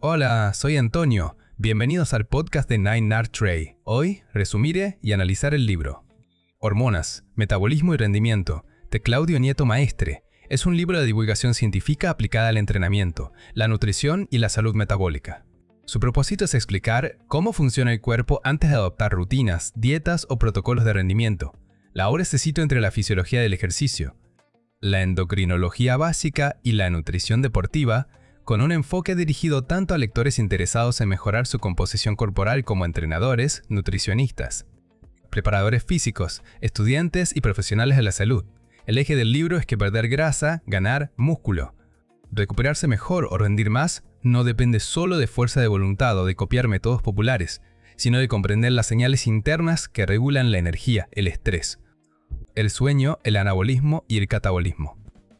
Hola, soy Antonio. Bienvenidos al podcast de Nine Art Tray. Hoy, resumiré y analizar el libro Hormonas, Metabolismo y Rendimiento, de Claudio Nieto Maestre. Es un libro de divulgación científica aplicada al entrenamiento, la nutrición y la salud metabólica. Su propósito es explicar cómo funciona el cuerpo antes de adoptar rutinas, dietas o protocolos de rendimiento. La obra se sitúa entre la fisiología del ejercicio, la endocrinología básica y la nutrición deportiva, con un enfoque dirigido tanto a lectores interesados en mejorar su composición corporal como a entrenadores, nutricionistas, preparadores físicos, estudiantes y profesionales de la salud. El eje del libro es que perder grasa, ganar músculo. Recuperarse mejor o rendir más no depende solo de fuerza de voluntad o de copiar métodos populares, sino de comprender las señales internas que regulan la energía, el estrés, el sueño, el anabolismo y el catabolismo.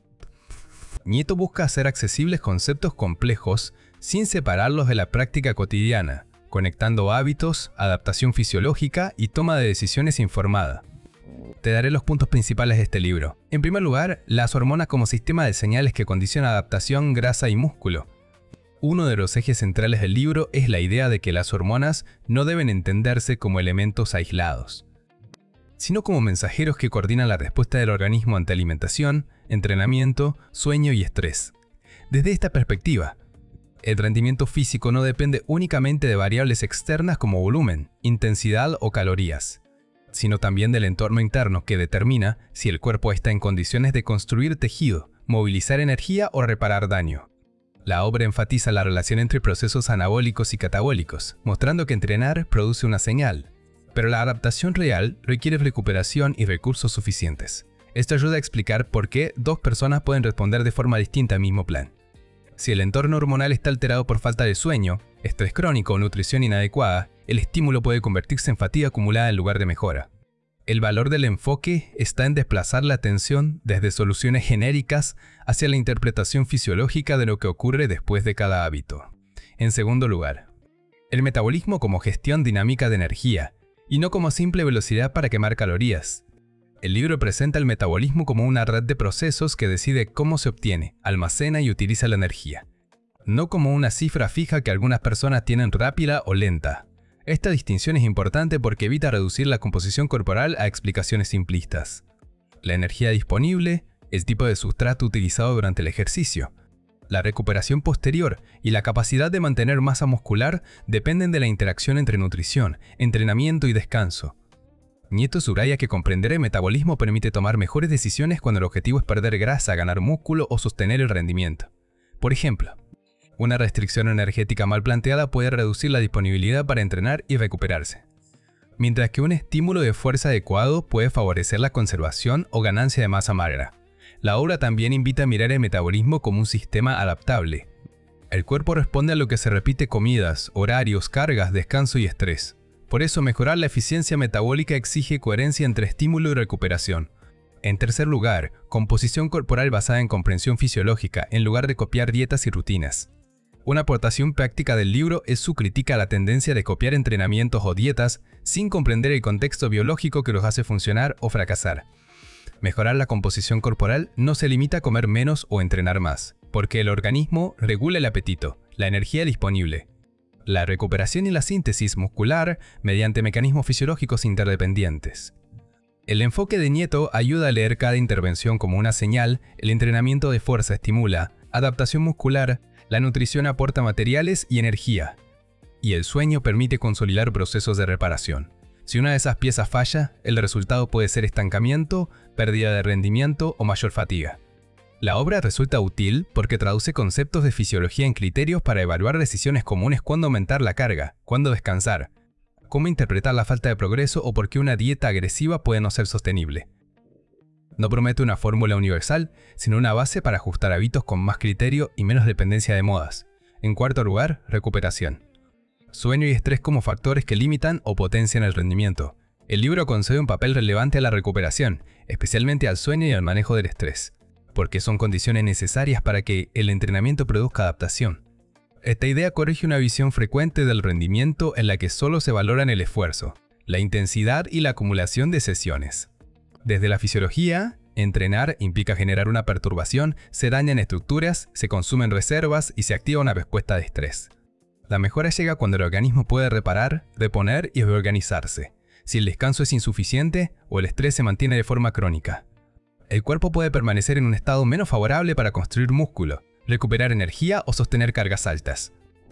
Nieto busca hacer accesibles conceptos complejos sin separarlos de la práctica cotidiana, conectando hábitos, adaptación fisiológica y toma de decisiones informada. Te daré los puntos principales de este libro. En primer lugar, las hormonas como sistema de señales que condiciona adaptación, grasa y músculo. Uno de los ejes centrales del libro es la idea de que las hormonas no deben entenderse como elementos aislados, sino como mensajeros que coordinan la respuesta del organismo ante alimentación, entrenamiento, sueño y estrés. Desde esta perspectiva, el rendimiento físico no depende únicamente de variables externas como volumen, intensidad o calorías, sino también del entorno interno que determina si el cuerpo está en condiciones de construir tejido, movilizar energía o reparar daño. La obra enfatiza la relación entre procesos anabólicos y catabólicos, mostrando que entrenar produce una señal, pero la adaptación real requiere recuperación y recursos suficientes. Esto ayuda a explicar por qué dos personas pueden responder de forma distinta al mismo plan. Si el entorno hormonal está alterado por falta de sueño, estrés crónico o nutrición inadecuada, el estímulo puede convertirse en fatiga acumulada en lugar de mejora. El valor del enfoque está en desplazar la atención desde soluciones genéricas hacia la interpretación fisiológica de lo que ocurre después de cada hábito. En segundo lugar, el metabolismo como gestión dinámica de energía, y no como simple velocidad para quemar calorías. El libro presenta el metabolismo como una red de procesos que decide cómo se obtiene, almacena y utiliza la energía, no como una cifra fija que algunas personas tienen rápida o lenta. Esta distinción es importante porque evita reducir la composición corporal a explicaciones simplistas. La energía disponible, el tipo de sustrato utilizado durante el ejercicio, la recuperación posterior y la capacidad de mantener masa muscular dependen de la interacción entre nutrición, entrenamiento y descanso. Nieto subraya que comprender el metabolismo permite tomar mejores decisiones cuando el objetivo es perder grasa, ganar músculo o sostener el rendimiento. Por ejemplo, una restricción energética mal planteada puede reducir la disponibilidad para entrenar y recuperarse, mientras que un estímulo de fuerza adecuado puede favorecer la conservación o ganancia de masa magra. La obra también invita a mirar el metabolismo como un sistema adaptable. El cuerpo responde a lo que se repite: comidas, horarios, cargas, descanso y estrés. Por eso, mejorar la eficiencia metabólica exige coherencia entre estímulo y recuperación. En tercer lugar, composición corporal basada en comprensión fisiológica, en lugar de copiar dietas y rutinas. Una aportación práctica del libro es su crítica a la tendencia de copiar entrenamientos o dietas sin comprender el contexto biológico que los hace funcionar o fracasar. Mejorar la composición corporal no se limita a comer menos o entrenar más, porque el organismo regula el apetito, la energía disponible, la recuperación y la síntesis muscular mediante mecanismos fisiológicos interdependientes. El enfoque de Nieto ayuda a leer cada intervención como una señal. El entrenamiento de fuerza estimula adaptación muscular, la nutrición aporta materiales y energía, y el sueño permite consolidar procesos de reparación. Si una de esas piezas falla, el resultado puede ser estancamiento, pérdida de rendimiento o mayor fatiga. La obra resulta útil porque traduce conceptos de fisiología en criterios para evaluar decisiones comunes: cuándo aumentar la carga, cuándo descansar, cómo interpretar la falta de progreso o por qué una dieta agresiva puede no ser sostenible. No promete una fórmula universal, sino una base para ajustar hábitos con más criterio y menos dependencia de modas. En cuarto lugar, recuperación. Sueño y estrés como factores que limitan o potencian el rendimiento. El libro concede un papel relevante a la recuperación, especialmente al sueño y al manejo del estrés, porque son condiciones necesarias para que el entrenamiento produzca adaptación. Esta idea corrige una visión frecuente del rendimiento en la que solo se valoran el esfuerzo, la intensidad y la acumulación de sesiones. Desde la fisiología, entrenar implica generar una perturbación, se dañan estructuras, se consumen reservas y se activa una respuesta de estrés. La mejora llega cuando el organismo puede reparar, reponer y reorganizarse, si el descanso es insuficiente o el estrés se mantiene de forma crónica. El cuerpo puede permanecer en un estado menos favorable para construir músculo, recuperar energía o sostener cargas altas.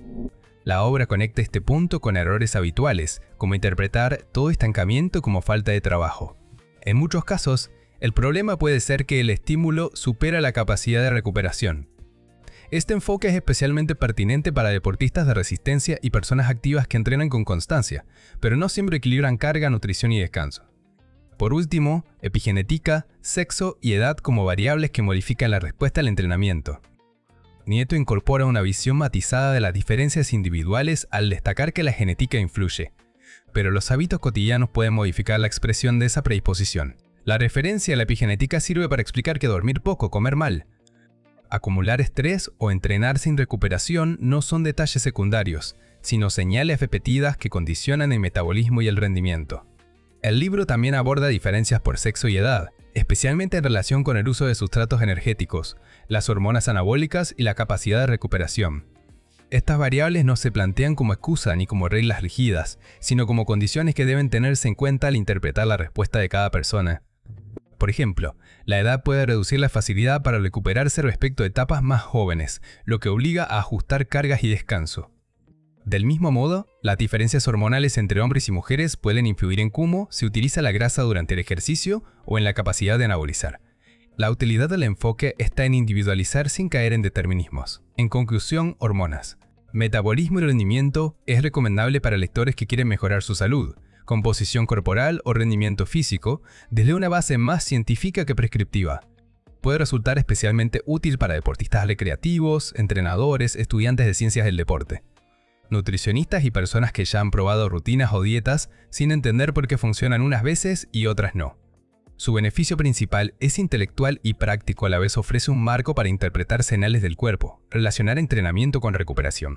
La obra conecta este punto con errores habituales, como interpretar todo estancamiento como falta de trabajo. En muchos casos, el problema puede ser que el estímulo supera la capacidad de recuperación. Este enfoque es especialmente pertinente para deportistas de resistencia y personas activas que entrenan con constancia, pero no siempre equilibran carga, nutrición y descanso. Por último, epigenética, sexo y edad como variables que modifican la respuesta al entrenamiento. Nieto incorpora una visión matizada de las diferencias individuales al destacar que la genética influye, pero los hábitos cotidianos pueden modificar la expresión de esa predisposición. La referencia a la epigenética sirve para explicar que dormir poco, comer mal, acumular estrés o entrenar sin recuperación no son detalles secundarios, sino señales repetidas que condicionan el metabolismo y el rendimiento. El libro también aborda diferencias por sexo y edad, especialmente en relación con el uso de sustratos energéticos, las hormonas anabólicas y la capacidad de recuperación. Estas variables no se plantean como excusa ni como reglas rígidas, sino como condiciones que deben tenerse en cuenta al interpretar la respuesta de cada persona. Por ejemplo, la edad puede reducir la facilidad para recuperarse respecto a etapas más jóvenes, lo que obliga a ajustar cargas y descanso. Del mismo modo, las diferencias hormonales entre hombres y mujeres pueden influir en cómo se utiliza la grasa durante el ejercicio o en la capacidad de anabolizar. La utilidad del enfoque está en individualizar sin caer en determinismos. En conclusión, hormonas. Metabolismo y rendimiento es recomendable para lectores que quieren mejorar su salud, composición corporal o rendimiento físico, desde una base más científica que prescriptiva. Puede resultar especialmente útil para deportistas recreativos, entrenadores, estudiantes de ciencias del deporte, nutricionistas y personas que ya han probado rutinas o dietas sin entender por qué funcionan unas veces y otras no. Su beneficio principal es intelectual y práctico, a la vez ofrece un marco para interpretar señales del cuerpo, relacionar entrenamiento con recuperación,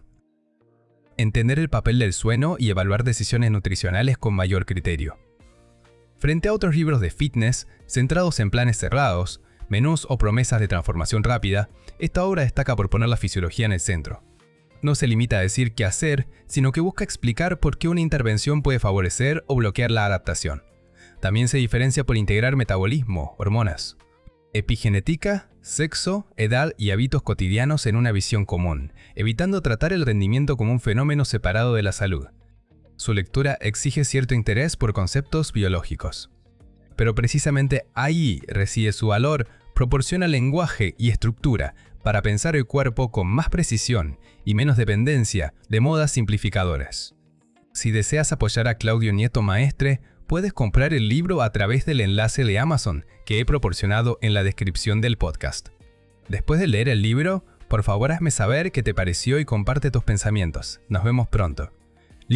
entender el papel del sueño y evaluar decisiones nutricionales con mayor criterio. Frente a otros libros de fitness, centrados en planes cerrados, menús o promesas de transformación rápida, esta obra destaca por poner la fisiología en el centro. No se limita a decir qué hacer, sino que busca explicar por qué una intervención puede favorecer o bloquear la adaptación. También se diferencia por integrar metabolismo, hormonas, epigenética, sexo, edad y hábitos cotidianos en una visión común, evitando tratar el rendimiento como un fenómeno separado de la salud. Su lectura exige cierto interés por conceptos biológicos. Pero precisamente ahí reside su valor, proporciona lenguaje y estructura para pensar el cuerpo con más precisión y menos dependencia de modas simplificadoras. Si deseas apoyar a Claudio Nieto Maestre, puedes comprar el libro a través del enlace de Amazon que he proporcionado en la descripción del podcast. Después de leer el libro, por favor hazme saber qué te pareció y comparte tus pensamientos. Nos vemos pronto.